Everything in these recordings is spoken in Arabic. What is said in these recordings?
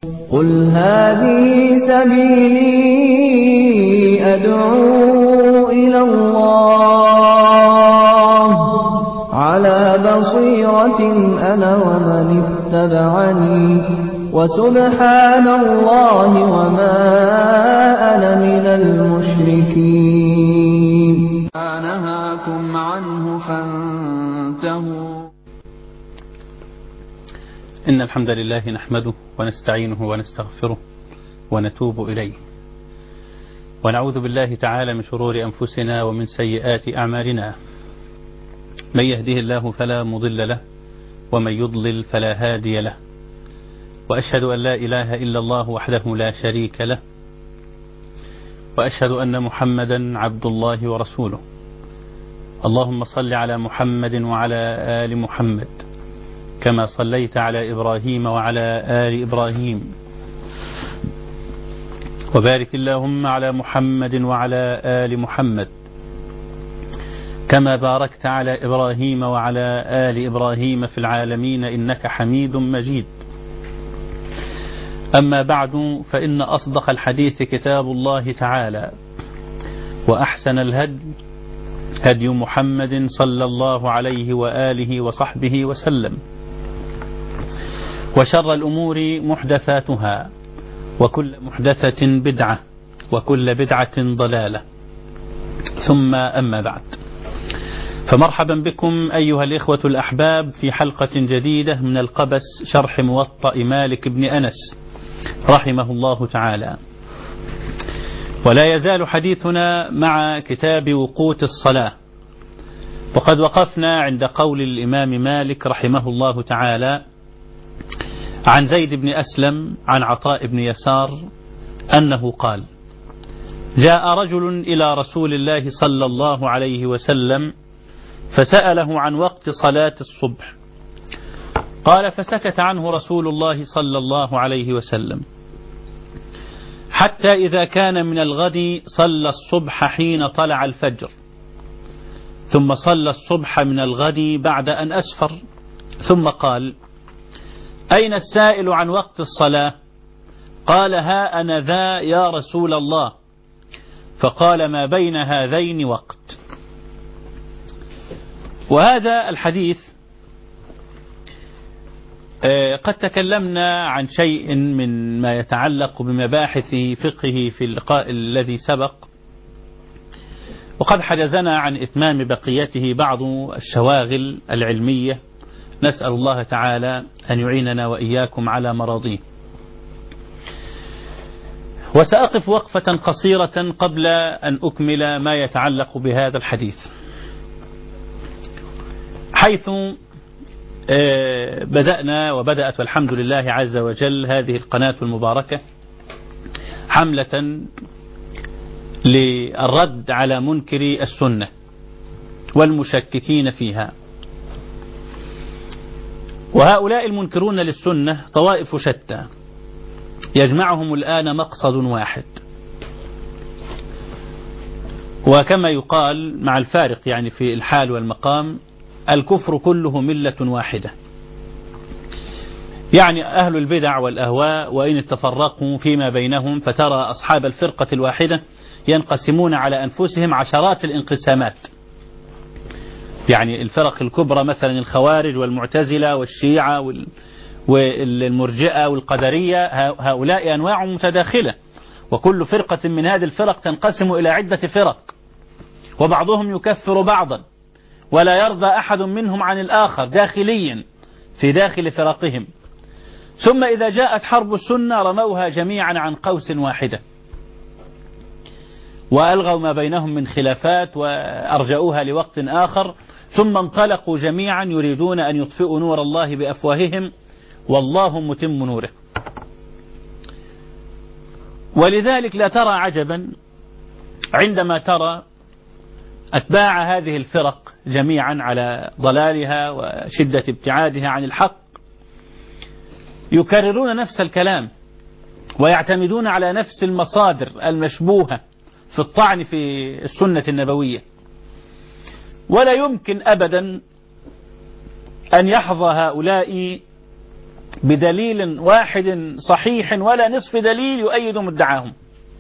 قل هذه سبيلي أدعو إلى الله على بصيرة أنا ومن اتبعني وسبحان الله وما أنا من المشركين. نهاكم عنه فانتهوا. إن الحمد لله نحمده ونستعينه ونستغفره ونتوب إليه، ونعوذ بالله تعالى من شرور أنفسنا ومن سيئات أعمالنا. من يهده الله فلا مضل له ومن يضلل فلا هادي له، وأشهد أن لا إله إلا الله وحده لا شريك له، وأشهد أن محمدا عبد الله ورسوله. اللهم صل على محمد وعلى آل محمد كما صليت على إبراهيم وعلى آل إبراهيم، وبارك اللهم على محمد وعلى آل محمد كما باركت على إبراهيم وعلى آل إبراهيم في العالمين إنك حميد مجيد. أما بعد، فإن أصدق الحديث كتاب الله تعالى، وأحسن الهدي هدي محمد صلى الله عليه وآله وصحبه وسلم، وشر الأمور محدثاتها، وكل محدثة بدعة، وكل بدعة ضلالة، ثم أما بعد. فمرحبا بكم أيها الإخوة الأحباب في حلقة جديدة من القبس شرح موطأ مالك بن أنس رحمه الله تعالى. ولا يزال حديثنا مع كتاب وقوت الصلاة، وقد وقفنا عند قول الإمام مالك رحمه الله تعالى عن زيد بن أسلم عن عطاء بن يسار أنه قال: جاء رجل إلى رسول الله صلى الله عليه وسلم فسأله عن وقت صلاة الصبح، قال: فسكت عنه رسول الله صلى الله عليه وسلم حتى إذا كان من الغد صلى الصبح حين طلع الفجر، ثم صلى الصبح من الغد بعد أن أسفر، ثم قال: أين السائل عن وقت الصلاة؟ قال: ها أنا ذا يا رسول الله. فقال: ما بين هذين وقت. وهذا الحديث قد تكلمنا عن شيء من ما يتعلق بمباحث فقهه في اللقاء الذي سبق، وقد حجزنا عن إتمام بقيته بعض الشواغل العلمية. نسأل الله تعالى أن يعيننا وإياكم على مراضيه. وسأقف وقفة قصيرة قبل أن أكمل ما يتعلق بهذا الحديث، حيث بدأنا وبدأت والحمد لله عز وجل هذه القناة المباركة حملة للرد على منكري السنة والمشككين فيها. وهؤلاء المنكرون للسنة طوائف شتى، يجمعهم الآن مقصد واحد، وكما يقال مع الفارق يعني في الحال والمقام: الكفر كله ملة واحدة. يعني أهل البدع والأهواء وإن تفرقوا فيما بينهم، فترى أصحاب الفرقة الواحدة ينقسمون على أنفسهم عشرات الانقسامات. يعني الفرق الكبرى مثلا الخوارج والمعتزلة والشيعة والمرجئة والقدرية، هؤلاء أنواع متداخلة، وكل فرقة من هذه الفرق تنقسم إلى عدة فرق، وبعضهم يكفر بعضا، ولا يرضى أحد منهم عن الآخر داخليا في داخل فرقهم. ثم إذا جاءت حرب السنة رموها جميعا عن قوس واحدة، وألغوا ما بينهم من خلافات وأرجعوها لوقت آخر، ثم انطلقوا جميعا يريدون أن يطفئوا نور الله بأفواههم والله متم نوره. ولذلك لا ترى عجبا عندما ترى أتباع هذه الفرق جميعا على ضلالها وشدة ابتعادها عن الحق يكررون نفس الكلام، ويعتمدون على نفس المصادر المشبوهة في الطعن في السنة النبوية. ولا يمكن أبدا أن يحظى هؤلاء بدليل واحد صحيح ولا نصف دليل يؤيد مدعاهم،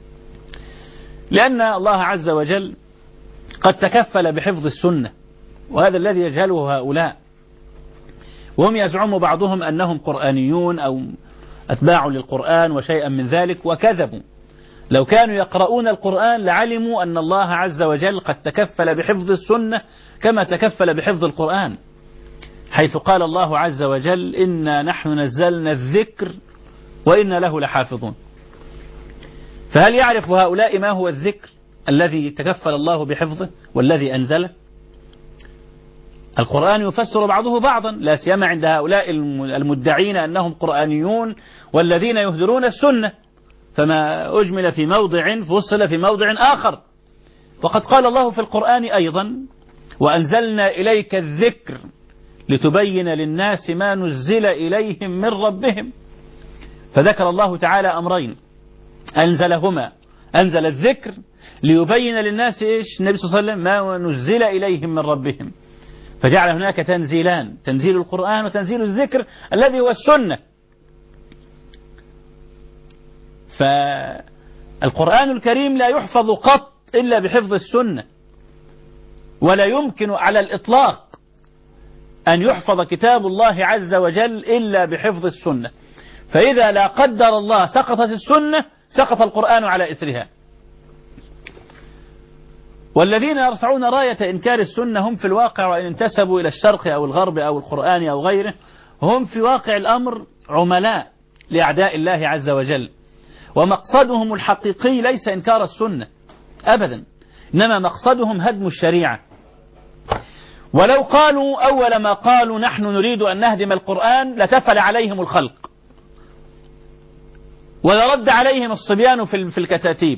لأن الله عز وجل قد تكفل بحفظ السنة، وهذا الذي يجهله هؤلاء، وهم يزعم بعضهم أنهم قرآنيون أو أتباع للقرآن وشيئا من ذلك، وكذبوا. لو كانوا يقرؤون القرآن لعلموا أن الله عز وجل قد تكفل بحفظ السنة كما تكفل بحفظ القرآن، حيث قال الله عز وجل إنا نحن نزلنا الذكر وإنا له لحافظون. فهل يعرف هؤلاء ما هو الذكر الذي تكفل الله بحفظه والذي أنزله؟ القرآن يفسر بعضه بعضا، لا سيما عند هؤلاء المدعين أنهم قرآنيون والذين يهدرون السنة، فما أجمل في موضع فصل في موضع آخر. وقد قال الله في القرآن أيضا وأنزلنا إليك الذكر لتبين للناس ما نزل إليهم من ربهم. فذكر الله تعالى أمرين أنزلهما، أنزل الذكر ليبين للناس إيش النبي صلى الله عليه وسلم ما نزل إليهم من ربهم، فجعل هناك تنزيلان، تنزيل القرآن وتنزيل الذكر الذي هو السنة. فالقرآن الكريم لا يحفظ قط إلا بحفظ السنة، ولا يمكن على الإطلاق أن يحفظ كتاب الله عز وجل إلا بحفظ السنة. فإذا لا قدر الله سقطت السنة سقط القرآن على إثرها. والذين يرفعون راية إنكار السنة هم في الواقع، وإن انتسبوا إلى الشرق أو الغرب أو القرآن أو غيره، هم في واقع الأمر عملاء لأعداء الله عز وجل، ومقصدهم الحقيقي ليس إنكار السنة أبدا، إنما مقصدهم هدم الشريعة. ولو قالوا أول ما قالوا نحن نريد أن نهدم القرآن لتفل عليهم الخلق ولرد عليهم الصبيان في الكتاتيب،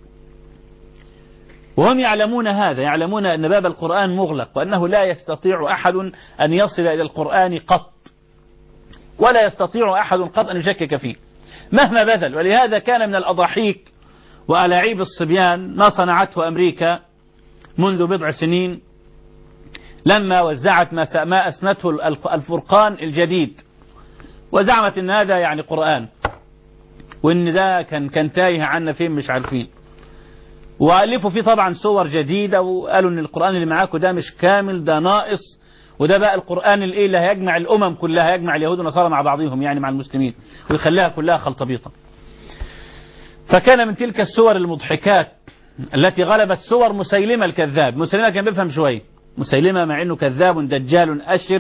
وهم يعلمون هذا، يعلمون أن باب القرآن مغلق، وأنه لا يستطيع أحد أن يصل إلى القرآن قط، ولا يستطيع أحد قط أن يشكك فيه مهما بذل. ولهذا كان من الأضاحيك وألاعيب الصبيان ما صنعته أمريكا منذ بضع سنين لما وزعت ما أسمته الفرقان الجديد، وزعمت أن هذا يعني قرآن، وأن ده كان تايه عنا فين مش عارفين، وألفوا فيه طبعا صور جديدة، وقالوا أن القرآن اللي معاكم ده مش كامل، ده ناقص، وده بقى القرآن اللي هيجمع الأمم كلها، هيجمع اليهود والنصارى مع بعضهم يعني مع المسلمين، ويخليها كلها خلطبيطة. فكان من تلك الصور المضحكات التي غلبت صور مسيلمة الكذاب. مسيلمة كان بيفهم شوية، مسيلمة مع أنه كذاب دجال أشر،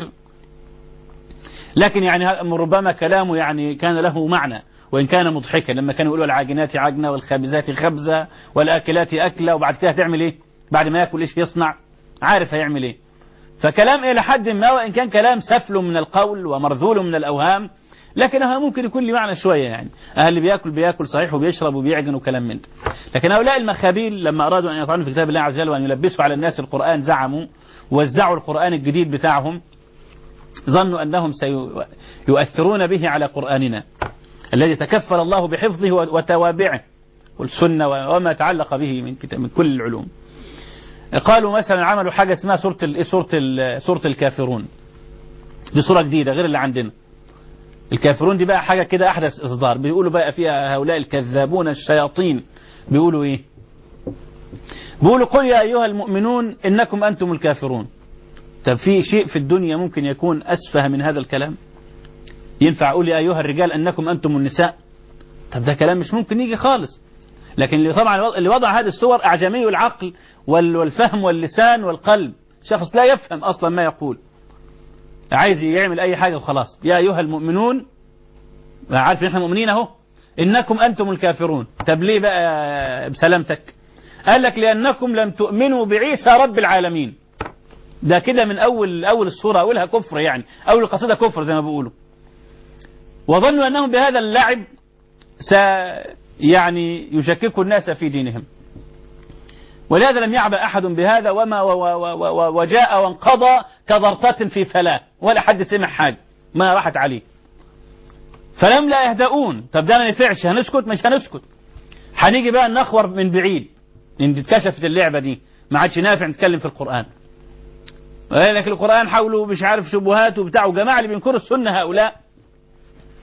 لكن يعني ربما كلامه يعني كان له معنى وإن كان مضحكا، لما كانوا يقولوا العاجنات عجنة والخابزات خبزة والآكلات أكلة، وبعد كده هتعمل إيه بعد ما يأكل إيش يصنع، عارف هيعمل إيه. فكلام إلى حد ما، وإن كان كلام سفل من القول ومرذول من الأوهام، لكنها ممكن يكون لي معنى شوية، يعني اللي بيأكل صحيح وبيشرب وبيعجن وكلام من ده. لكن هؤلاء المخابيل لما أرادوا أن يطعنوا في كتاب الله عز وجل وأن يلبسوا على الناس القرآن، زعموا وزعوا القرآن الجديد بتاعهم، ظنوا أنهم سيؤثرون به على قرآننا الذي تكفل الله بحفظه وتوابعه والسنة وما تعلق به من كل العلوم. قالوا مثلا عملوا حاجة اسمها سورة الكافرون، دي سورة جديدة غير اللي عندنا. الكافرون دي بقى حاجة كده أحدث إصدار، بيقولوا بقى فيها هؤلاء الكذابون الشياطين بيقولوا إيه؟ بيقولوا قل يا أيها المؤمنون إنكم أنتم الكافرون. طب في شيء في الدنيا ممكن يكون أسفه من هذا الكلام؟ ينفع أقول يا أيها الرجال أنكم أنتم النساء؟ طب ده كلام مش ممكن يجي خالص. لكن اللي وضع هذه الصور أعجمي العقل والفهم واللسان والقلب، شخص لا يفهم أصلا ما يقول، عايز يعمل أي حاجة وخلاص. يا أيها المؤمنون، عارف نحن مؤمنين أهو، إنكم أنتم الكافرون. طب ليه بقى بسلامتك؟ قال لك لأنكم لم تؤمنوا بعيسى رب العالمين. ده كده من أول الصورة، أولها كفر، يعني أول القصيدة كفر زي ما بيقولوا. وظنوا أنهم بهذا اللعب يعني يشككوا الناس في دينهم، ولهذا لم يعبأ أحد بهذا، وجاء وانقضى كضرطة في فلاة، ولا حد سمع حاجة، ما راحت عليه. فلم لا يهدؤون. طب ده ما نفعش، هنسكت؟ مش هنسكت، هنيجي بقى نخور من بعيد ان اتكشفت اللعبة دي، ما عادش نافع نتكلم في القرآن. لكن القرآن حوله مش عارف شبهات وبتاع، وجماعة اللي بينكروا السنة هؤلاء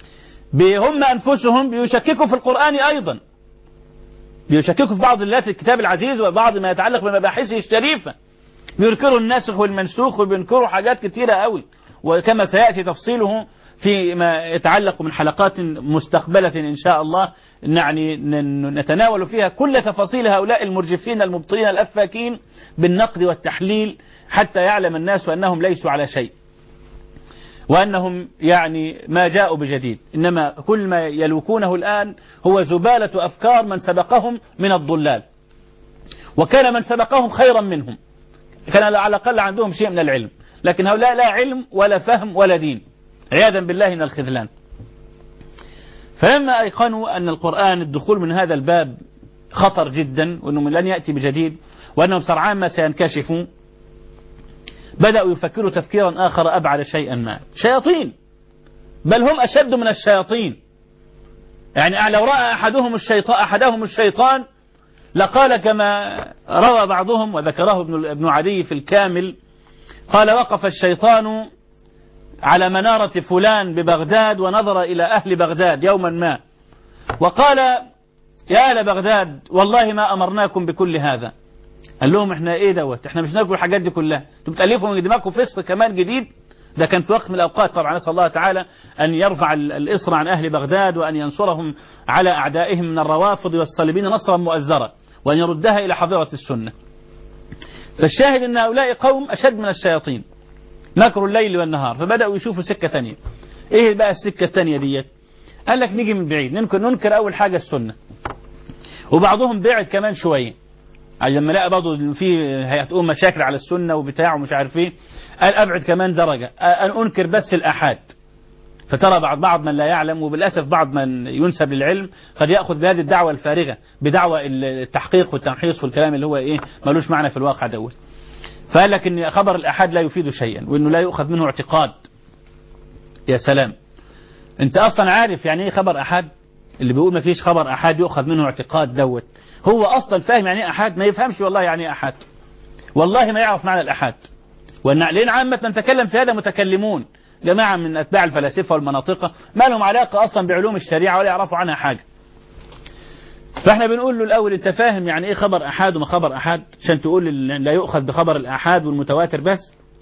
هم أنفسهم بيشككوا في القرآن أيضا، بيشككوا في بعض الآيات الكتاب العزيز وبعض ما يتعلق بمباحثه الشريفة، بينكروا الناسخ والمنسوخ وبينكروا حاجات كتيرة قوي، وكما سيأتي تفصيله فيما يتعلق من حلقات مستقبلة إن شاء الله، يعني نتناول فيها كل تفاصيل هؤلاء المرجفين المبطلين الأفاكين بالنقد والتحليل، حتى يعلم الناس أنهم ليسوا على شيء، وأنهم يعني ما جاءوا بجديد، إنما كل ما يلوكونه الآن هو زبالة أفكار من سبقهم من الضلال، وكان من سبقهم خيرا منهم، كان على الأقل عندهم شيء من العلم، لكن هؤلاء لا علم ولا فهم ولا دين، عياذا بالله من الخذلان. فلما أيقنوا أن القرآن الدخول من هذا الباب خطر جدا، وأنه لن يأتي بجديد، وأنهم سرعان ما سينكشفون، بدأوا يفكروا تفكيرا آخر أبعد شيئا ما. شياطين، بل هم أشد من الشياطين. يعني لو رأى أحدهم الشيطان لقال كما روى بعضهم وذكره ابن عدي في الكامل، قال: وقف الشيطان على منارة فلان ببغداد ونظر إلى أهل بغداد يوما ما وقال: يا أهل بغداد والله ما أمرناكم بكل هذا. قال لهم: احنا ايه دوت، احنا مش ناكل الحاجات دي كلها، انتوا بتألفوا من دماغكم فسق كمان جديد. ده كان في وقت من الأوقات طبعا، نسأل الله تعالى أن يرفع الإصر عن أهل بغداد، وأن ينصرهم على أعدائهم من الروافض والصليبين نصرا مؤزرا، وأن يردها إلى حضرة السنة. فالشاهد أن هؤلاء قوم أشد من الشياطين، مكروا الليل والنهار، فبدأوا يشوفوا سكة تانية. ايه بقى السكة التانية ديت؟ قال لك نيجي من بعيد، ننكر أول حاجة السنة، وبعضهم بعد كمان شوية لما لقى برضه في هتقوم مشاكل على السنة وبتاع ومش عارف ايه، قال أبعد كمان درجة، أنكر بس الآحاد. فترى بعض من لا يعلم، وبالأسف بعض من ينسب للعلم قد يأخذ بهذه الدعوة الفارغة، بدعوة التحقيق والتمحيص والكلام اللي هو ايه ملوش معنى في الواقع دوت. فقال لك ان خبر الآحاد لا يفيد شيئا، وانه لا يؤخذ منه اعتقاد. يا سلام، انت اصلا عارف يعني ايه خبر آحاد؟ اللي بيقول ما فيش خبر آحاد يؤخذ منه اعتقاد دوت، هو اصلا فاهم يعني ايه آحاد؟ ما يفهمش والله يعني ايه آحاد، والله ما يعرف معنى الآحاد. لأن عامة من تكلم في هذا متكلمون، جماعة من أتباع الفلاسفة والمناطقة، ما لهم علاقة أصلا بعلوم الشريعة ولا يعرفوا عنها حاجة. فاحنا بنقول له الأول: أنت فاهم يعني إيه خبر أحاد وما خبر أحاد عشان تقول لا يؤخذ بخبر الأحاد والمتواتر بس؟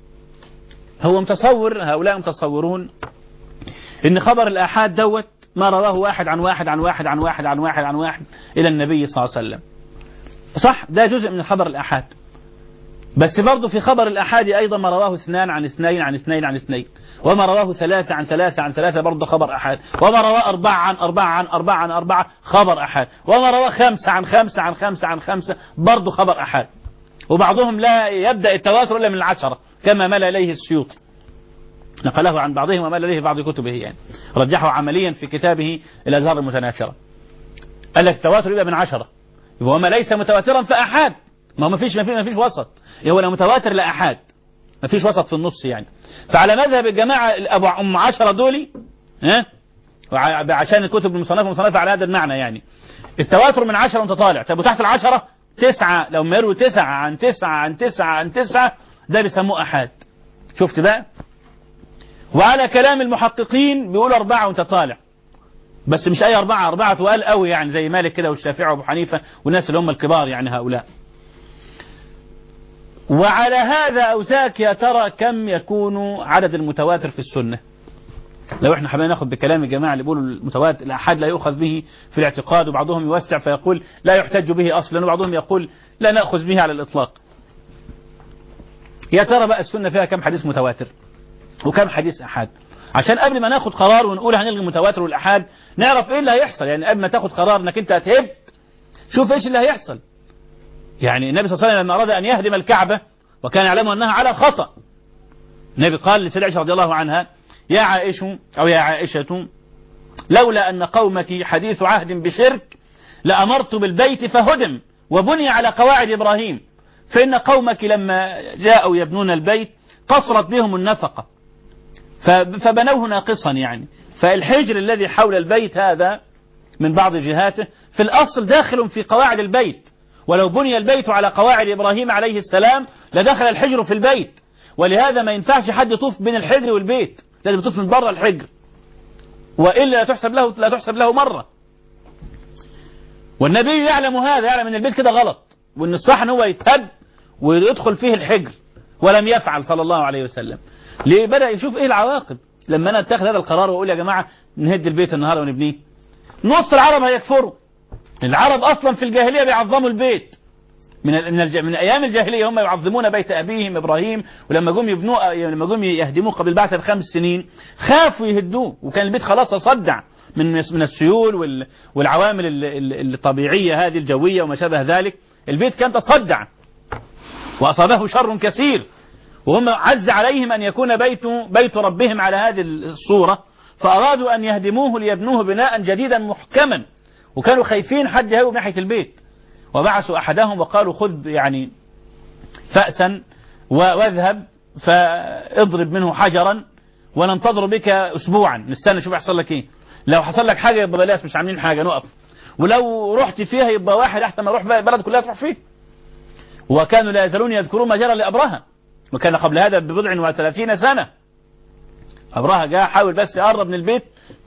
هو متصور، هؤلاء متصورون إن خبر الأحاد دوت ما رواه واحد عن واحد عن واحد عن واحد عن واحد عن واحد إلى النبي صلى الله عليه وسلم. صح، ده جزء من خبر الأحاد، بس برضه في خبر الأحاد أيضا ما رواه اثنان عن اثنين عن اثنين عن اثنين، وما رواه ثلاثة عن ثلاثة عن ثلاثة برضه خبر أحاد، وما رواه أربعة عن أربعة عن أربعة عن أربعة خبر أحاد، وما رواه خمسة عن خمسة عن خمسة عن خمسة برضه خبر أحاد. وبعضهم لا يبدأ التواتر إلا من العشرة كما مل إليه السيوطي، نقله عن بعضهم ومل إليه بعض كتبه، يعني رجحه عمليا في كتابه الأزهار المتناثرة. قال لك التواتر يبقى من 10، وما ليس متواترا فأحاد. ما فيش وسط، هو لا متواتر لا أحاد، ما فيش وسط في النص يعني. فعلى مذهب الجماعة أبو 10 دولي، عشان الكتب المصنفة على هذا المعنى، يعني التواتر من 10 وانت طالع. طب وتحت 10 9، لو ما يروي 9 عن 9 عن 9 عن 9 ده بيسموه أحاد. شفت بقى؟ وعلى كلام المحققين بيقولوا 4 وانت طالع، بس مش أي 4 تقال قوي يعني، زي مالك كده والشافعي وأبو حنيفة والناس اللي هم الكبار يعني هؤلاء. وعلى هذا أوزاك يا ترى كم يكون عدد المتواتر في السنة؟ لو احنا حابين ناخد بكلام الجماعة اللي بيقولوا المتواتر الأحاد لا يؤخذ به في الاعتقاد، وبعضهم يوسع فيقول لا يحتج به أصلا، وبعضهم يقول لا نأخذ به على الإطلاق. يا ترى بقى السنة فيها كم حديث متواتر وكم حديث أحاد؟ عشان قبل ما ناخد قرار ونقول هنلغي المتواتر والأحاد نعرف ايه اللي هيحصل. يعني قبل ما تاخد قرار انك انت هتهد، شوف ايش اللي هيحصل. يعني النبي صلى الله عليه وسلم لما أراد أن يهدم الكعبة وكان يعلم أنها على خطأ، النبي قال لسيدة عائشة رضي الله عنها: يا عائشة لولا أن قومك حديث عهد بشرك لأمرت بالبيت فهدم وبني على قواعد إبراهيم، فإن قومك لما جاءوا يبنون البيت قصرت بهم النفقة فبنوه ناقصا. يعني فالحجر الذي حول البيت هذا من بعض جهاته في الأصل داخل في قواعد البيت، ولو بني البيت على قواعد إبراهيم عليه السلام لدخل الحجر في البيت، ولهذا ما ينفعش حد يطوف بين الحجر والبيت، لازم يطوف من بره الحجر. وإلا لا تحسب له مرة. والنبي يعلم هذا، يعلم ان البيت كده غلط، وان الصح ان هو يتهد ويدخل فيه الحجر، ولم يفعل صلى الله عليه وسلم. ليه؟ بدأ يشوف ايه العواقب لما انا اتخذ هذا القرار واقول يا جماعة نهد البيت النهارده ونبنيه. نص العرب هيكفروا. العرب اصلا في الجاهلية بيعظموا البيت، من ايام الجاهلية هم يعظمون بيت ابيهم ابراهيم، ولما جم يهدموه قبل بعثة ب5 سنين خافوا يهدوه، وكان البيت خلاص تصدع من السيول والعوامل الطبيعية هذه الجوية وما شابه ذلك. البيت كان تصدع وأصابه شر كثير، وهم عز عليهم أن يكون بيت ربهم على هذه الصورة، فأرادوا أن يهدموه ليبنوه بناء جديدا محكما، وكانوا خايفين حد يهوب ناحية البيت. وبعثوا أحدهم وقالوا خذ يعني فأسا واذهب فاضرب منه حجرا وننتظر بك أسبوعا، نستنى شوف يحصل لك ايه. لو حصل لك حاجة يبقى بلاش، مش عاملين حاجة نقف، ولو رحت فيها يبقى واحد احسن ما اروح بلد كلها تروح فيه. وكانوا لا يزالون يذكرون ما جرى لأبرهة، وكان قبل هذا ب30 سنة. أبرهة جاء حاول بس يقرب من البيت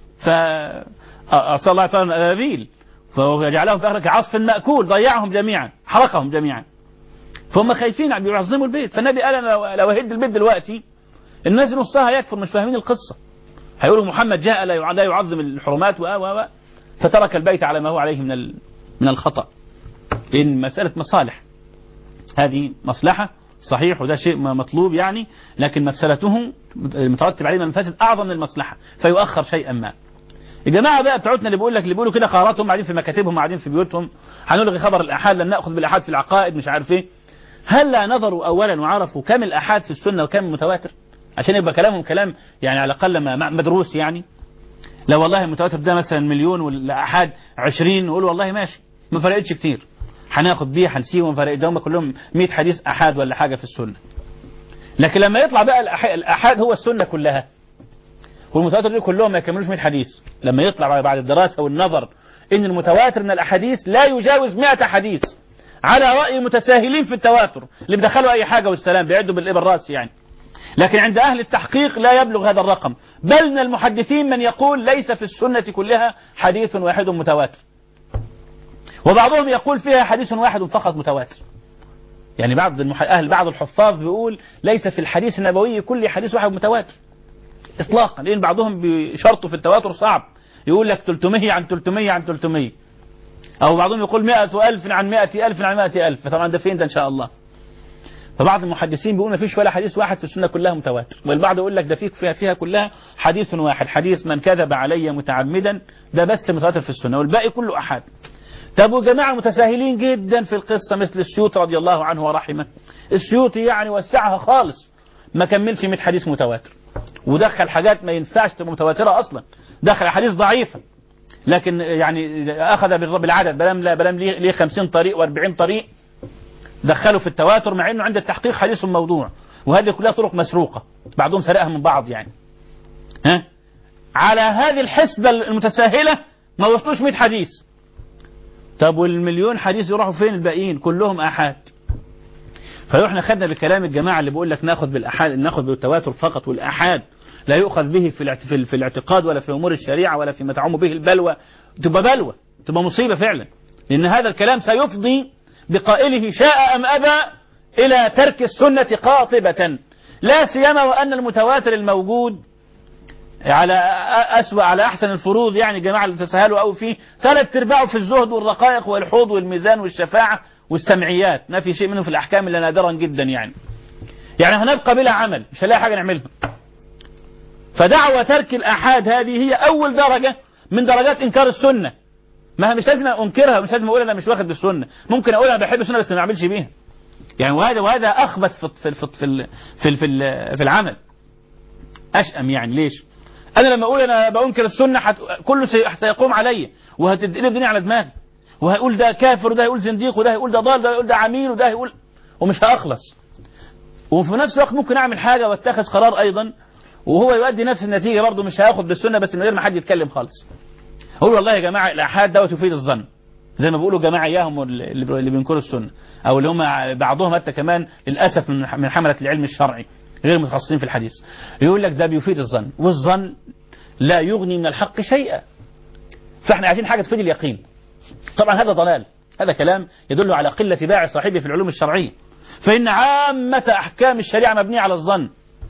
فأرسل الله تعالى الأبابيل فجعلهم في آخر عصف مأكول، ضيعهم جميعا، حرقهم جميعا. فهم خايفين بيعظموا البيت. فالنبي قال أنا لو أهد البيت دلوقتي الناس نصها يكفر، مش فاهمين القصة، هيقولوا محمد جاء لا يعظم الحرمات فترك البيت على ما هو عليه من الخطأ. لأن مسألة مصالح، هذه مصلحة صحيح وده شيء مطلوب يعني، لكن مفسدته المترتب عليه من المفاسد أعظم من المصلحة، فيؤخر شيئا ما. الجماعة بقى بتوعتنا اللي بيقولوا كده قراراتهم قاعدين في مكاتبهم قاعدين في بيوتهم، هنلغي خبر الآحاد لن نأخذ بالآحاد في العقائد مش عارف ايه. هل لا نظروا أولا وعرفوا كم الآحاد في السنة وكم متواتر، عشان يبقى كلامهم كلام يعني على الأقل مدروس يعني. لو والله المتواتر ده مثلا 1,000,000 والآحاد 20، نقول والله ماشي ما فرقتش كتير، هناخد بيه هنسيبه، ما فرقت، هم كلهم 100 حديث آحاد ولا حاجة في السنة. لكن لما يطلع بقى الآحاد هو السنة كلها والمتواتر دي كلهم ما يكملوش 100 حديث، لما يطلع بعد الدراسة والنظر ان المتواتر من الأحاديث لا يجاوز 100 حديث، على رأي متساهلين في التواتر اللي بدخلوا أي حاجة والسلام بيعدوا بالراس يعني. لكن عند أهل التحقيق لا يبلغ هذا الرقم، بل من المحدثين من يقول ليس في السنة كلها حديث واحد متواتر، وبعضهم يقول فيها حديث واحد فقط متواتر. يعني بعض الحفاظ بيقول ليس في الحديث النبوي كل حديث واحد متواتر إطلاقا، لأن بعضهم بشرطه في التواتر صعب، يقول لك 300 عن 300 عن 300، أو بعضهم يقول 100,000 عن 100,000 عن 100,000، فطبعا ده فين ده إن شاء الله. فبعض المحدثين بيقول ما فيش ولا حديث واحد في السنة كلها متواتر، والبعض يقول لك ده فيها كلها حديث واحد، حديث من كذب علي متعمدا ده بس متواتر في السنة والباقي كله أحاد. طب وجماعة متساهلين جدا في القصة مثل السيوطي رضي الله عنه ورحمه، السيوطي يعني وسعها خالص، ما كملش 100 حديث متواتر، ودخل حاجات ما ينفعش تبقى متواترة أصلا، دخل حديث ضعيفة، لكن يعني أخذ بالعدد، بلام ليه 50 طريق و40 طريق دخلوا في التواتر، مع أنه عند التحقيق حديث موضوع، وهذه كلها طرق مسروقة بعضهم سرقها من بعض يعني. على هذه الحسبة المتساهلة ما وصلوش 100 حديث. طب وال1,000,000 حديث يروحوا فين الباقيين؟ كلهم آحاد. فاحنا خدنا بكلام الجماعة اللي بيقول لك ناخذ بالآحاد، ناخذ بالتواتر فقط، والآحاد لا يؤخذ به في الاعتقاد ولا في أمور الشريعة ولا فيما تعم به البلوى، تبقى مصيبة فعلا، لأن هذا الكلام سيفضي بقائله شاء أم أبى إلى ترك السنة قاطبة، لا سيما وأن المتواتر الموجود على أحسن الفروض يعني جماعة اللي تسهلوا أو فيه 3/4 في الزهد والرقائق والحوض والميزان والشفاعة والسمعيات، ما في شيء منه في الأحكام إلا نادرا جدا يعني هنبقى بلا عمل، مش هنلاقي حاجة نعملها. فدعوة ترك الآحاد هذه هي أول درجة من درجات إنكار السنة. ما مش لازم أنكرها، مش لازم أقول أنا مش واخد بالسنة، ممكن أقول أنا بحب السنة بس ما أعملش بيها يعني، وهذا أخبث في العمل، أشأم يعني. ليش؟ أنا لما أقول أنا بأنكر السنة كله سيقوم علي وهتدقلب الدنيا على دماغي، وهيقول ده كافر وده هيقول زنديق وده هيقول ده ضال وده هيقول ده عميل وده هيقول، ومش هأخلص. وفي نفس الوقت ممكن أعمل حاجة واتخذ قرار أيضا وهو يؤدي نفس النتيجة برضه، مش هاخد بالسنة بس من غير ما حد يتكلم خالص. أقول والله يا جماعة الآحاد دوت يفيد الظن، زي ما بيقولوا جماعة إياهم اللي بينكروا السنة، أو اللي هم بعضهم حتى كمان للأسف من حملة العلم الشرعي غير متخصصين في الحديث، يقول لك ده بيفيد الظن، والظن لا يغني من الحق شيئا. فاحنا عايزين حاجة تفيد اليقين. طبعا هذا ضلال، هذا كلام يدل على قلة باع صاحبه في العلوم الشرعية. فإن عامة أحكام الشريعة مبنية على الظن.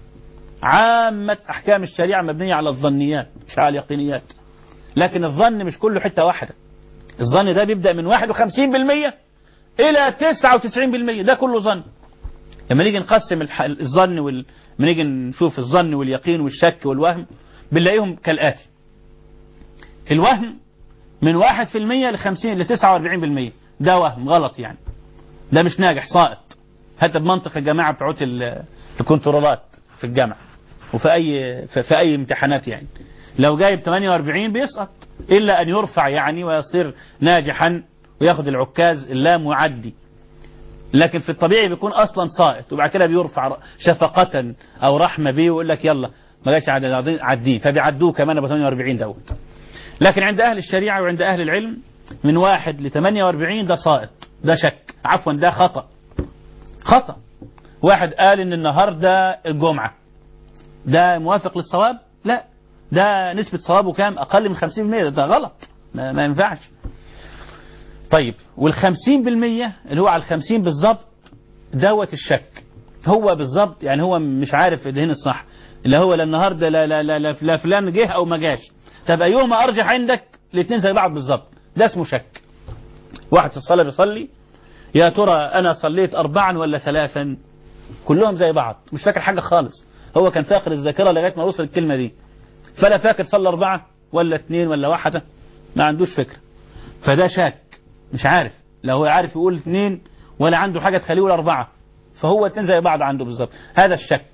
عامة أحكام الشريعة مبنية على الظنيات مش على اليقينيات. لكن الظن مش كله حتة واحدة. الظن ده بيبدأ من 51% إلى 99%، ده كله ظن. لما نيجي نقسم الظن لما نيجي نشوف الظن واليقين والشك والوهم بنلاقيهم كالآتي: الوهم من 1% ل 49%، ده وهم غلط يعني، ده مش ناجح، ساقط. حتى بمنطق الجماعة بتوع الكنترولات في الجامعة وفي أي امتحانات يعني، لو جايب 48 بيسقط إلا أن يرفع يعني ويصير ناجحا وياخد العكاز اللا معدي. لكن في الطبيعي بيكون أصلا ساقط وبعد كده بيرفع شفقة أو رحمة بيه ويقول لك يلا ما جاش عدين، فبيعدوه كمان ب 48 دوت. لكن عند أهل الشريعة وعند أهل العلم من 1 ل 48 ده ساقط، ده شك، عفوا ده خطأ. خطأ. واحد قال إن النهاردة الجمعة، ده موافق للصواب؟ لا، ده نسبة صوابه كام؟ أقل من 50%، ده غلط، ما ينفعش. طيب وال50% اللي هو على 50 بالظبط دوت الشك، هو بالظبط يعني هو مش عارف الدين الصح، اللي هو لا النهارده لا فلان جه او ما جاش. طب ايهما ارجح عندك؟ الاثنين زي بعض بالظبط، ده اسمه شك. واحد في الصلاه بيصلي، يا ترى انا صليت 4 ولا 3؟ كلهم زي بعض، مش فاكر حاجه خالص. هو كان فاقر الذاكره لغايه ما وصل الكلمه دي، فلا فاكر صلى 4 ولا 2 ولا 1، ما عندوش فكره. فده شاك، مش عارف، لا هو عارف يقول 2 ولا عنده حاجه تخليه يقول 4، فهو 2 زي بعض عنده بالظبط، هذا الشك.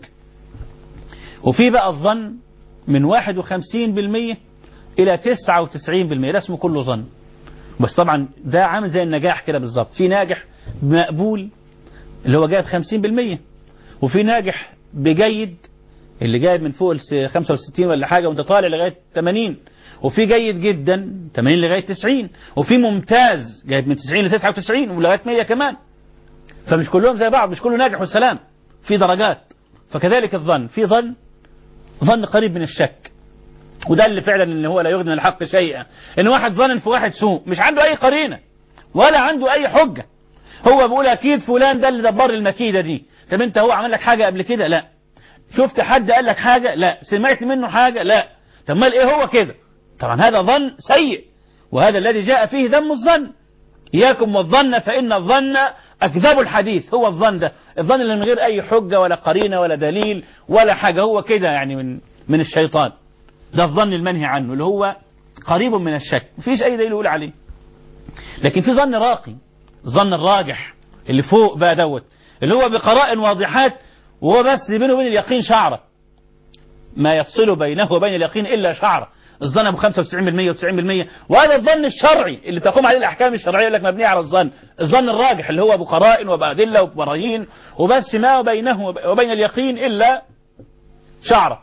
وفي بقى الظن من 51% إلى 99%، ده اسمه كله ظن. بس طبعا ده عامل زي النجاح كده بالظبط، في ناجح مقبول اللي هو جايب 50%، وفي ناجح بجيد اللي جايب من فوق 65 ولا حاجة وانت طالع لغاية 80، وفي جيد جدا 80 لغاية 90، وفي ممتاز جايب من 90 ل 99 ولغاية 100 كمان. فمش كلهم زي بعض، مش كله ناجح والسلام، في درجات. فكذلك الظن، في ظن قريب من الشك، وده اللي فعلا ان هو لا يغني من الحق شيئا. ان واحد ظن في واحد سوء، مش عنده اي قرينه ولا عنده اي حجه، هو بيقول اكيد فلان ده اللي دبر المكيده دي. طب انت هو عمل لك حاجه قبل كده؟ لا. شفت حد قال لك حاجه؟ لا. سمعت منه حاجه؟ لا. طب مال ايه هو كده؟ طبعا هذا ظن سيء، وهذا الذي جاء فيه ذم الظن. إياكم والظن فإن الظن أكذب الحديث. هو الظن ده، الظن اللي من غير أي حجة ولا قرينة ولا دليل ولا حاجة، هو كده يعني من الشيطان. ده الظن المنهي عنه اللي هو قريب من الشك، مفيش أي دليل يقول عليه. لكن في ظن راقي، الظن الراجح اللي فوق بقى دوت، اللي هو بقرائن واضحات، وهو بس بينه وبين اليقين شعرة، ما يفصل بينه وبين اليقين إلا شعرة. الظن ابو 95% و90%، وهذا الظن الشرعي اللي تقوم عليه الاحكام الشرعيه لك مبنيه على الظن الراجح اللي هو ابو قرائن وبادله وبراهين، وبس ما بينه وبين اليقين الا شعره.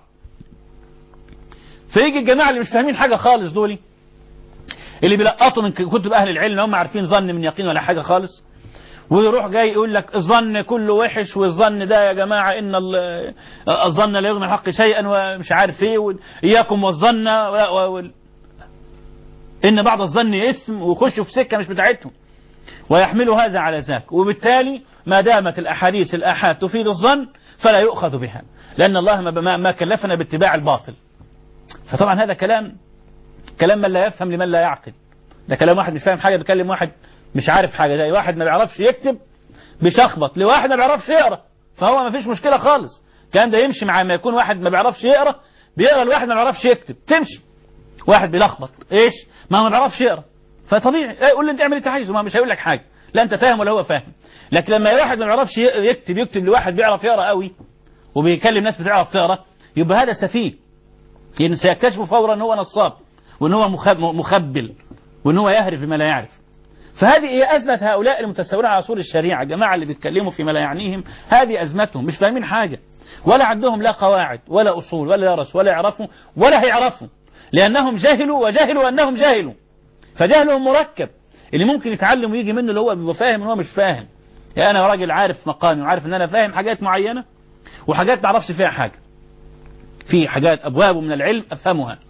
فيجي الجماعه اللي مش فاهمين حاجه خالص دول، اللي بيلقطوا من كتب اهل العلم هم عارفين ظن من يقين ولا حاجه خالص، ويروح جاي يقول لك الظن كله وحش، والظن ده يا جماعة إن الظن لا يغني الحق شيئا ومش عارف ايه، إياكم والظن إن بعض الظن اسم، ويخشوا في سكة مش بتاعتهم ويحملوا هذا على ذاك. وبالتالي ما دامت الأحاديث الآحاد تفيد الظن فلا يؤخذ بها، لأن الله ما كلفنا باتباع الباطل. فطبعا هذا كلام من لا يفهم لمن لا يعقل. ده كلام واحد مش فاهم حاجة بيكلم واحد مش عارف حاجة، زي واحد ما بيعرفش يكتب بيشخبط لواحد ما بيعرفش يقرأ، فهو ما فيش مشكلة خالص. الكلام ده يمشي مع ما يكون واحد ما بيعرفش يقرأ بيقرأ لواحد ما بيعرفش يكتب، تمشي. واحد بيلخبط ايش؟ ما بيعرفش يقرأ، فطبيعي قول له انت اعمل اللي انت عايزه، ما مش هيقول لك حاجة، لا انت فاهم ولا هو فاهم. لكن لما واحد ما بيعرفش يكتب لواحد بيعرف يقرأ قوي وبيكلم ناس بتعرف تقرأ، يبقى هذا سفيه، لأن سيكتشف فورا ان هو نصاب، وان هو مخبل، وان هو يهرف بما لا يعرف. فهذه هي أزمة هؤلاء المتسولين على أصول الشريعة، الجماعة اللي بيتكلموا فيما لا يعنيهم، هذه أزمتهم، مش فاهمين حاجة ولا عندهم لا قواعد ولا أصول ولا درس ولا يعرفوا ولا هيعرفوا، لأنهم جهلوا وجهلوا أنهم جهلوا. فجهلهم مركب، اللي ممكن يتعلم ويجي منه اللي هو بيبقى فاهم ان هو مش فاهم. يعني أنا راجل عارف مقامي وعارف أن أنا فاهم حاجات معينة وحاجات ما أعرفش فيها حاجة. في حاجات أبواب من العلم أفهمها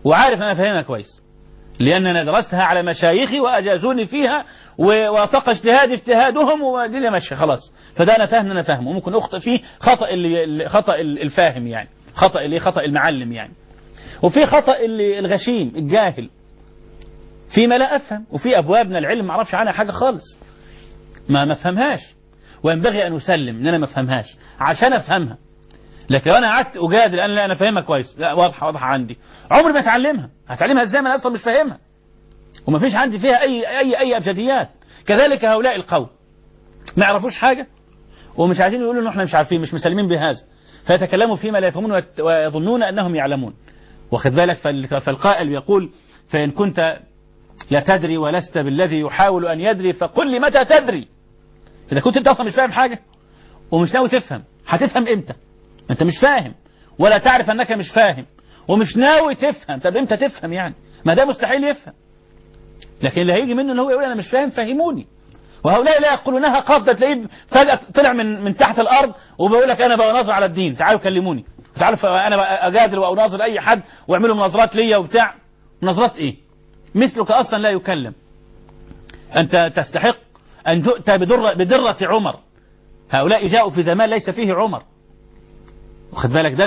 وعارف أنا فاهمها كويس، لأن أنا درستها على مشايخي وأجازوني فيها ووافق اجتهادهم والدنيا ماشية خلاص. فده أنا فاهم، أنا فاهمه، وممكن أخطئ فيه خطأ الفاهم يعني، خطأ المعلم يعني. وفي خطأ الغشيم الجاهل فيما لا أفهم، وفي أبواب من العلم ما أعرفش عنها حاجة خالص، ما أفهمهاش، وينبغي أن أسلم إن أنا ما أفهمهاش عشان أفهمها. لكن لو أنا قعدت أجادل أنا لا أنا فاهمها كويس، لا واضحة عندي، عمري ما أتعلمها. هتعلمها إزاي ما أنا أصلا مش فاهمها، وما فيش عندي فيها أي أبجديات. كذلك هؤلاء القوم ما يعرفوش حاجة ومش عايزين يقولوا إن إحنا مش عارفين، مش مسلمين بهذا، فيتكلموا فيما لا يفهمون ويظنون أنهم يعلمون. واخد بالك؟ فالقائل يقول: فإن كنت لا تدري ولست بالذي يحاول أن يدري فقل لي متى تدري. إذا كنت أنت أصلا مش فاهم حاجة ومش ناوي تفهم، هتفهم إمتى؟ أنت مش فاهم ولا تعرف أنك مش فاهم ومش ناوي تفهم، طب إمتى تفهم يعني؟ ما ده مستحيل يفهم. لكن اللي هيجي منه إن هو يقول أنا مش فاهم فهموني. وهؤلاء لا يقولونها قصدا، تلاقيه فجأة طلع من تحت الأرض وبيقول لك أنا بناظر على الدين، تعالوا كلموني، تعالوا أنا أجادل وأناظر أي حد وأعملوا مناظرات ليا وبتاع. مناظرات إيه؟ مثلك أصلا لا يكلم. أنت تستحق أن تؤتى بدرة عمر. هؤلاء جاءوا في زمان ليس فيه عمر. واخد بالك؟ ده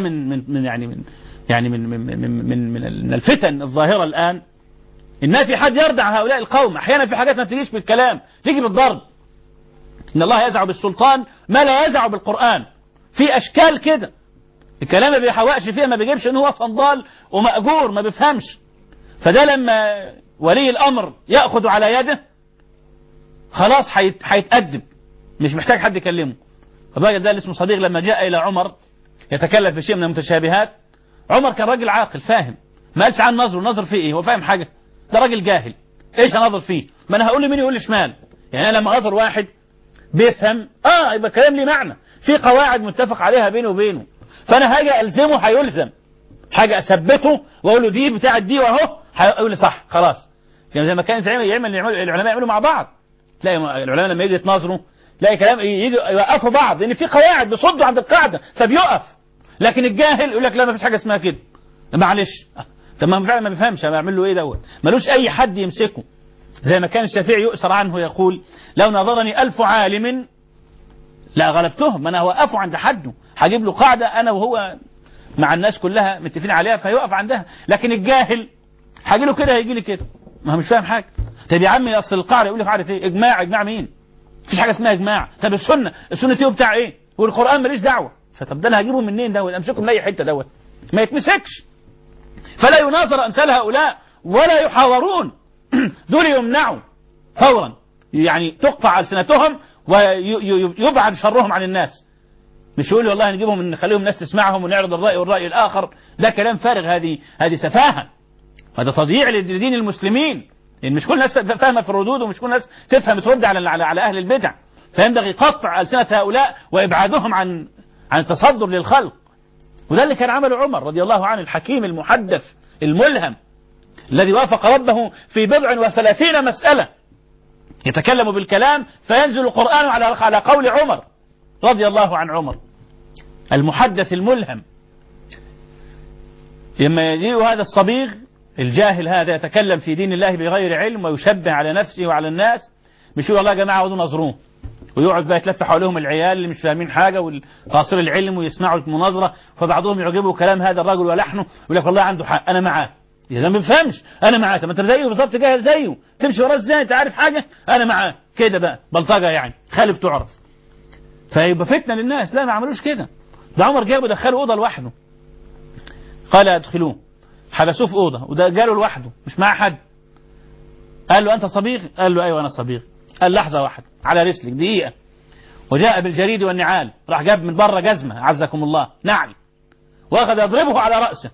من الفتن الظاهرة الآن. إن في حد يردع هؤلاء القوم. أحيانا في حاجات ما بتجيش بالكلام، تيجي بالضرب. إن الله يزع بالسلطان ما لا يزع بالقرآن. في أشكال كده الكلام ما بيحوقش فيها، ما بيجيبش إن هو صندال ومأجور ما بيفهمش. فده لما ولي الأمر يأخذ على يده خلاص هيتأدب، مش محتاج حد يكلمه. الراجل ده اللي اسمه صديق لما جاء إلى عمر يتكلم في شيء من المتشابهات، عمر كان راجل عاقل فاهم، ما قالش عن نظر فيه إيه، هو فاهم حاجة؟ ده راجل جاهل، إيش هنظر فيه؟ ما أنا هقول لي مين يقول لي شمال. يعني أنا لما أنظر واحد بيفهم يبقى الكلام ليه معنى، في قواعد متفق عليها بينه وبينه، فأنا هاجي ألزمه هيلزم، حاجة أثبته وأقول له دي بتاعت دي وأهو هيقول لي صح خلاص. يعني زي ما كان العلماء يعملوا مع بعض. تلاقي العلماء لما يجي يتناظروا تلاقي كلام يجي يوقفوا بعض، لأن في قواعد بيصدوا عند القاعدة فبيقف. لكن الجاهل يقول لك لا ما فيش حاجة اسمها كده، معلش. طب ما فعلا ما بيفهمش، هيعمل له ايه دوت؟ ملوش أي حد يمسكه. زي ما كان الشافعي يؤسر عنه يقول: لو نظرني 1000 عالم لا غلبتهم، ما انا هوقفه عند حده، هجيب له قاعدة انا وهو مع الناس كلها متفقين عليها فيوقف عندها. لكن الجاهل هاجي له كده هيجي لي كده، ما هو مش فاهم حاجة. طب يا عمي اصل القاعدة يقول لي قاعدة ايه؟ اجماع مين؟ مفيش حاجة اسمها اجماع. طب السنة ايه بتاع ايه؟ والقرآن ماليش دعوة. فطب ده انا هجيبه منين دوت؟ امسكه من اي حتة دوت؟ ما يتمسكش. فلا يناظر امثال هؤلاء ولا يحاورون. دول يمنعوا فورا، يعني تقطع ألسنتهم ويبعد شرهم عن الناس. مش يقول والله نجيبهم نخليهم الناس تسمعهم ونعرض الرأي والرأي الآخر. ده كلام فارغ، هذه سفاهة، هذا تضييع لدين المسلمين. لأن مش كل الناس فاهمة في الردود، ومش كل الناس تفهم ترد على أهل البدع. فينبغي قطع ألسنة هؤلاء وإبعادهم عن التصدر للخلق. وده اللي كان عمله عمر رضي الله عنه، الحكيم المحدث الملهم الذي وافق ربه في 37 مسألة يتكلم بالكلام فينزل القرآن على قول عمر رضي الله عن عمر المحدث الملهم. لما يجي هذا الصبيغ الجاهل هذا يتكلم في دين الله بغير علم ويشبه على نفسه وعلى الناس، مش يقول والله يا جماعة عاوزوا نظروه، ويقعد بقى يتلف حولهم العيال اللي مش فاهمين حاجة والقاصر العلم ويسمعوا المناظرة، فبعضهم يعجبه كلام هذا الرجل ولحنه يقول لك والله عنده حق أنا معاه. إذا ما بيفهمش أنا معاه، طب أنت زيه بالظبط، جاهل زيه، تمشي وراه إزاي؟ أنت عارف حاجة؟ أنا معاه كده بقى بلطجة يعني، خالف تعرف. فيبقى فتنة للناس. لا ما عملوش كده. ده عمر جابه دخله أوضة لوحده، قال ادخلوه، حبسوه في أوضة وده جاله لوحده مش معاه حد. قال له أنت صبيغ؟ قال له أيوة أنا صبيغ. قال لحظة واحدة على رسلك دقيقة. وجاء بالجريد والنعال، راح جاب من بره جزمة عزكم الله نعل، واخذ يضربه على رأسه.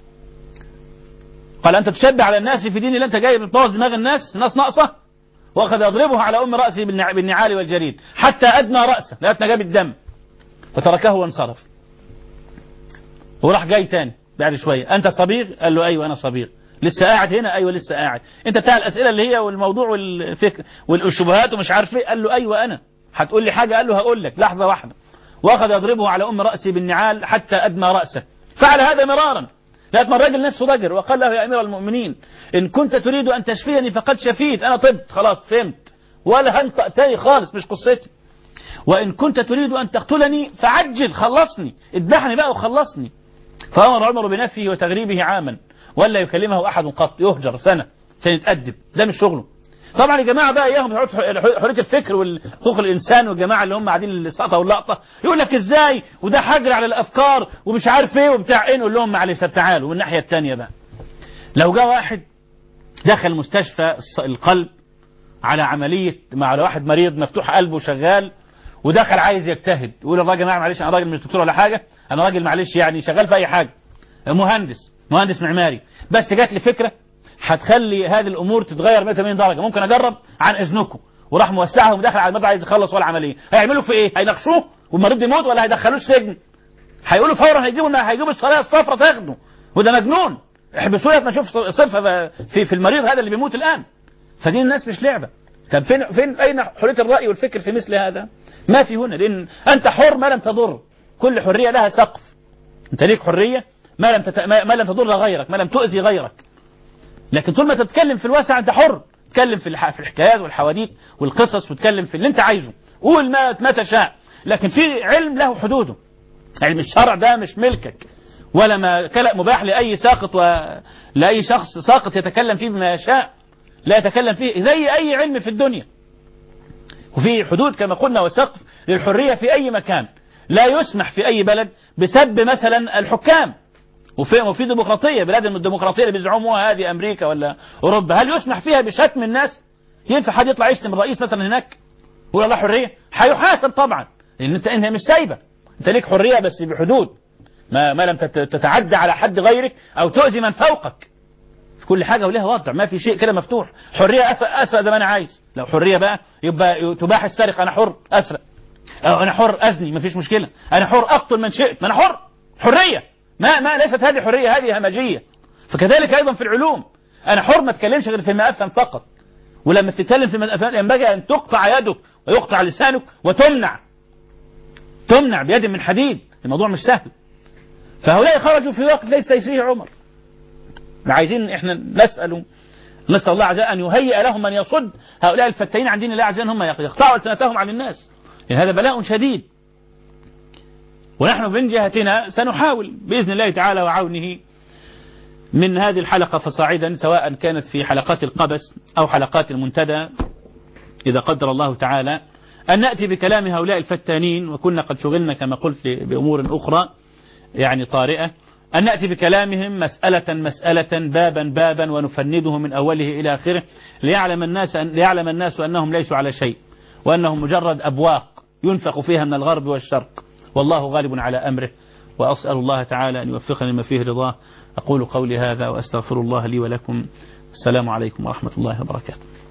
قال أنت تشبه على الناس في دين اللي أنت جاي بتبوظ دماغ الناس ناقصة. واخذ يضربه على أم رأسه بالنعال والجريد حتى أدنى رأسه لغاية جاب الدم، وتركه وانصرف. وراح جاي تاني بعد شوية، أنت صبيغ؟ قال له أيوة أنا صبيغ. لسه قاعد هنا؟ أيوة لسه قاعد. أنت بتاع الأسئلة اللي هي والموضوع والفكر والشبهات ومش عارف إيه؟ قال له أيوة أنا. هتقول لي حاجة؟ قال له هقول لك لحظة واحدة. واخذ يضربه على أم رأسه بالنعال حتى أدنى رأسه. فعل هذا مرارا لقيت من الراجل نفسه ضجر وقال له يا أمير المؤمنين إن كنت تريد أن تشفيني فقد شفيت، أنا طبت خلاص فهمت ولا هنطق تاني خالص، مش قصتي. وإن كنت تريد أن تقتلني فعجل، خلصني، اذبحني بقى وخلصني. فأمر عمر بنفيه وتغريبه عاما ولا يكلمه أحد قط، يهجر سنة يتأدب، ده مش شغله. طبعا يا جماعة بقى اياهم حرية الفكر والحقوق الإنسان، والجماعة اللي هم قاعدين السقطة واللقطة يقول لك ازاي وده حجر على الأفكار ومش عارف ايه وبتاع ايه. نقول لهم معلش تعالوا من الناحية التانية بقى. لو جاء واحد دخل مستشفى القلب على عملية مع واحد مريض مفتوح قلبه شغال، ودخل عايز يجتهد، يقول الراجل يا جماعة معلش أنا راجل مش دكتور ولا حاجة، أنا راجل معلش يعني شغال في أي حاجة، مهندس معماري، بس جات لي فكرة هتخلي هذه الأمور تتغير 180 درجة، ممكن أجرب عن إذنكم، وراح موسعهم ودخل على المرضى عايز يخلص ولا عملية. هيعملوا في إيه؟ هيناقشوه والمريض يموت ولا هيدخلوه السجن؟ هيقولوا فورا هيجيبوا الصلاة الصفراء تاخده، وده مجنون، احبسوه لما نشوف صفة في المريض هذا اللي بيموت الآن. فدي الناس مش لعبة. طب فين أين حرية الرأي والفكر في مثل هذا؟ ما في هنا، لأن أنت حر ما لم تضر. كل حرية لها سقف. أنت ليك حرية ما لم تضر غيرك، ما لم تؤذي غيرك. لكن طول ما تتكلم في الواسع أنت حر، تتكلم في الحكايات والحواديت والقصص، وتتكلم في اللي أنت عايزه، قول ما تشاء. لكن في علم له حدوده. علم الشرع ده مش ملكك، ولا ما كلام مباح لأي ساقط لأي شخص ساقط يتكلم فيه بما يشاء، لا يتكلم فيه زي أي علم في الدنيا. وفي حدود كما قلنا وسقف للحرية في أي مكان. لا يسمح في أي بلد بسب مثلا الحكام. وفي ديمقراطية، بلاد الديمقراطية اللي بيزعموها هذه أمريكا ولا أوروبا، هل يسمح فيها بشتم الناس؟ ينفع حد يطلع يشتم الرئيس مثلا هناك؟ يقول الله حرية؟ هيحاسب طبعا، لأن أنت مش سايبة، أنت ليك حرية بس بحدود، ما لم تتعدى على حد غيرك أو تؤذي من فوقك. في كل حاجة ولها وضع، ما في شيء كده مفتوح. حرية أسرق ده ما أنا عايز، لو حرية بقى يبقى تباح السرقة، أنا حر أسرق، أو أنا حر أزني ما فيش مشكلة، أنا حر أقتل من شئت، ما أنا حر. حرية ما ليست هذه حرية، هذه همجية. فكذلك أيضا في العلوم، أنا حر ما أتكلمش غير فيما أفهم فقط. ولما تتكلم فيما أفهم ينبغي أن تقطع يدك ويقطع لسانك وتمنع بيد من حديد. الموضوع مش سهل. فهؤلاء خرجوا في وقت ليس فيه عمر. عايزين احنا نسأل الله عز وجل أن يهيئ لهم من يصد هؤلاء الفتاين عن دين الله عز وجل، هم يقطعوا ألسنتهم عن الناس. يعني هذا بلاء شديد. ونحن من جهتنا سنحاول بإذن الله تعالى وعونه من هذه الحلقة فصاعدا، سواء كانت في حلقات القبس أو حلقات المنتدى إذا قدر الله تعالى، أن نأتي بكلام هؤلاء الفتانين. وكنا قد شغلنا كما قلت بأمور أخرى يعني طارئة، أن نأتي بكلامهم مسألة بابا ونفنده من أوله إلى آخره، ليعلم الناس أنهم ليسوا على شيء، وأنهم مجرد أبواق ينفق فيها من الغرب والشرق، والله غالب على أمره. وأسأل الله تعالى أن يوفقني لما فيه رضاه. أقول قولي هذا وأستغفر الله لي ولكم. السلام عليكم ورحمة الله وبركاته.